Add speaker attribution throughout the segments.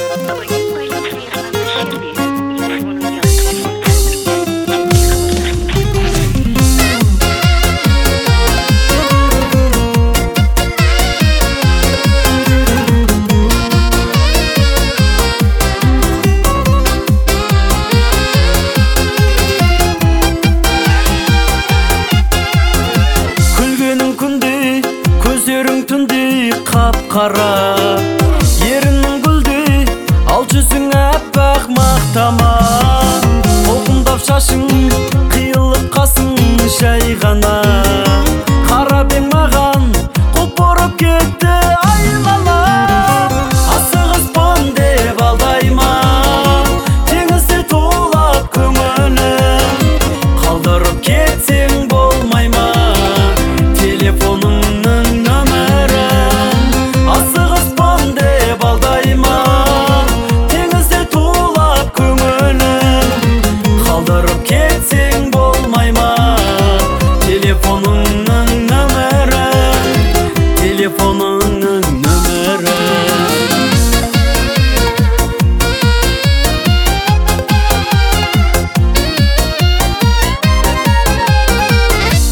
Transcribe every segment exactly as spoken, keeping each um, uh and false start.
Speaker 1: Қап-қара ерінің гүлдей, ал жүзің әппақ мақтама. Толқындап шашың, қиылып қасың жай ғана. Қарап ең маған, құлп бұрып кетті айналам. Асығыспын деп алдайма, теңізде тулап көңілім. Қалдырып кетсең болмай ма, телефоныңның нөмірі. Асығыспын деп алдайма, теңізде тулап көңілім. Қалдырып кетсең болмай ма, телефоныңның нөмірі, телефоныңның нөмірі.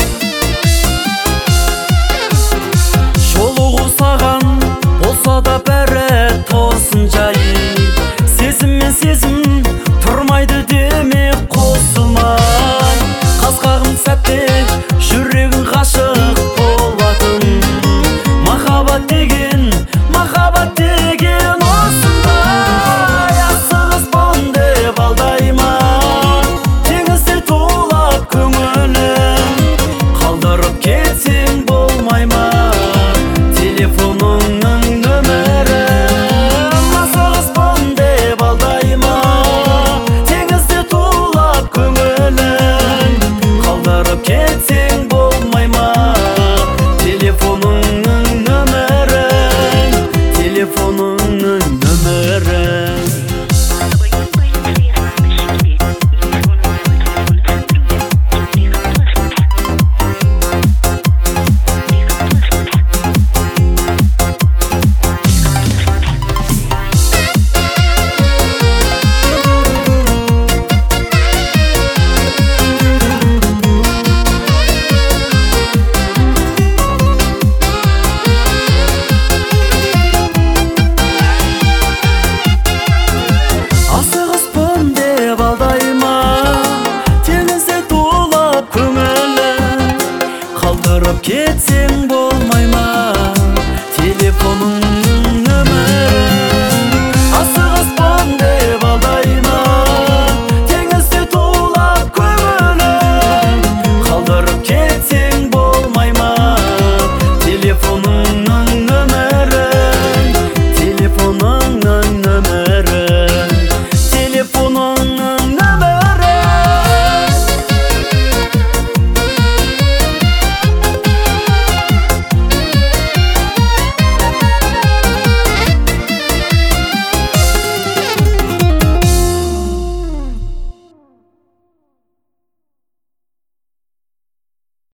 Speaker 1: Жолығу саған болса да бәрі